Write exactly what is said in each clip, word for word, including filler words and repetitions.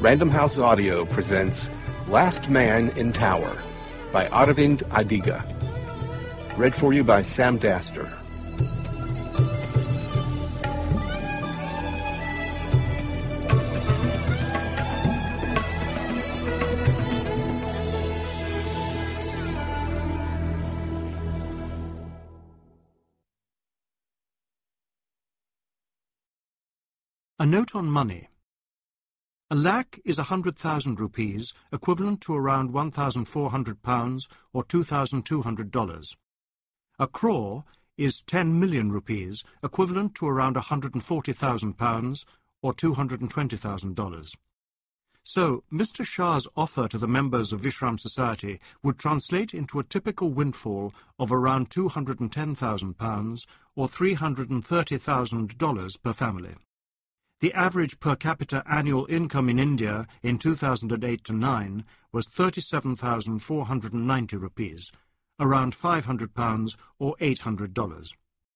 Random House Audio presents Last Man in Tower by Aravind Adiga. Read for you by Sam Daster. A note on money. A lakh is a hundred thousand rupees, equivalent to around one thousand four hundred pounds or two thousand two hundred dollars. A crore is ten million rupees, equivalent to around one hundred forty thousand pounds or two hundred twenty thousand dollars. So, Mister Shah's offer to the members of Vishram Society would translate into a typical windfall of around two hundred ten thousand pounds or three hundred thirty thousand dollars per family. The average per capita annual income in India in two thousand eight to nine was thirty-seven thousand four hundred ninety rupees, around five hundred pounds or eight hundred dollars.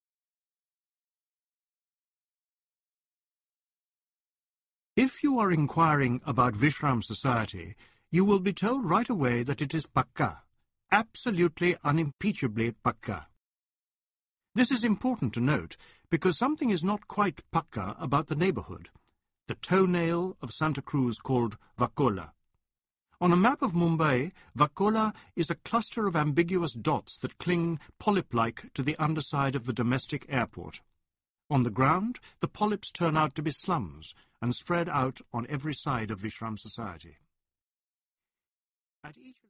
If you are inquiring about Vishram Society, you will be told right away that it is pakka, absolutely unimpeachably pakka. This is important to note, because something is not quite pakka about the neighbourhood, the toenail of Santa Cruz called Vakola. On a map of Mumbai, Vakola is a cluster of ambiguous dots that cling polyp-like to the underside of the domestic airport. On the ground, the polyps turn out to be slums and spread out on every side of Vishram Society. At each